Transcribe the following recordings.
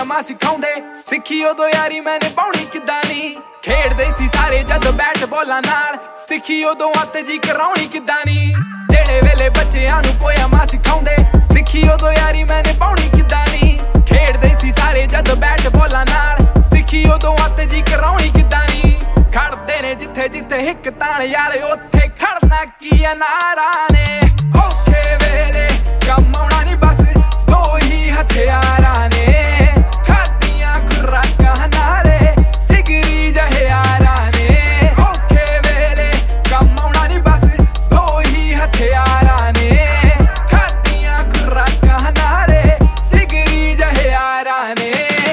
पोयमा सिखाउंदे सिखी उदों यारी मैंने पाउणी किदां नी खेडदे सी सारे जद बैट बॉलां नाल सिखी उदों अत जी कराउणी किदां नी जेड़े वेले बच्चिआं नूं पोयमा सिखाउंदे सिखी उदों यारी मैंने पाउणी किदां नी खेडदे सी सारे जद बैट बॉलां नाल सिखी उदों अत जी कराउणी किदां नी खड़दे ने जिथे जिथे हिक ताण यार उत्थे खड़ना की नारा ने औखे वेले कम आउणा नी बस दो ही हथियारां ने खादियां खुराकां नाले जिगरी जहे यारां ने औखे वेले कम आउणा नी बस दो ही हथियारां ने खादियां खुराकां नाले जिगरी जहे यारां ने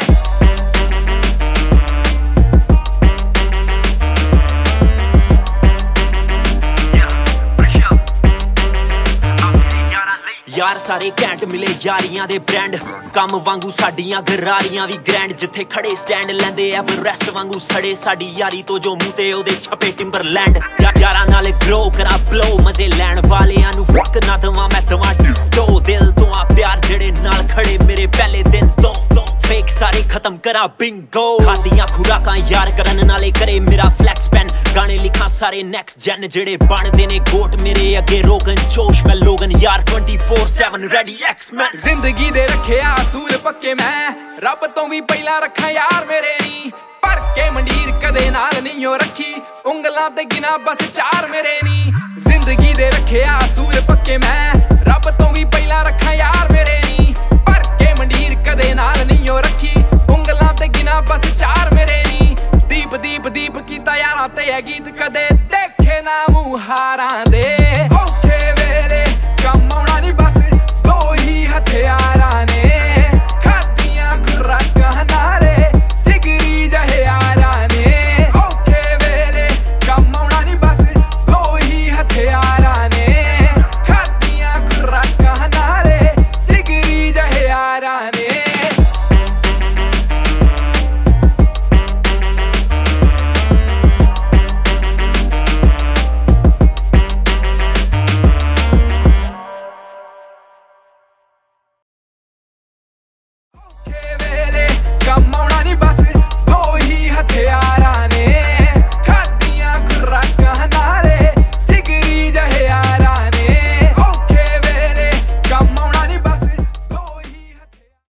यार सारे घैंट मिले यारियां दे ब्रांड कम वांगू साडियां गरारियां भी ग्रैंड जिथे खड़े स्टैंड लैंदे एवरेस्ट वांगू सड़े साडी यारी तो जो मुंह ते ओदे छपे टिम्बरलैंड यारां नाल ग्रो करा ब्लो मजे लैण वालेआं नू फक ना दवां मैं दवां टो दिल तो आ प्यार जेड़े नाल खड़े मेरे पहले दिन तो फेक सारे खत्म करा बिंगो खादियां खुराकां यार करन नाले करे मेरा फ्लैक्स पेन गाने लिखा सारे नेक्स्ट जन जेड़े बनदे ने गोट मेरे अगे रोगन जोश मैं लोगन यार 24/7 रेडी एक्स-मैन जिंदगी दे रखे असूल पक्के मैं रब तो भी पहला रखा यार मेरे नी पर के मंडीर कदे नाल नहीं हो रखी उंगलां ते गिना बस चार मेरे नी जिंदगी दे रखे असूल पक्के मैं रब तो भी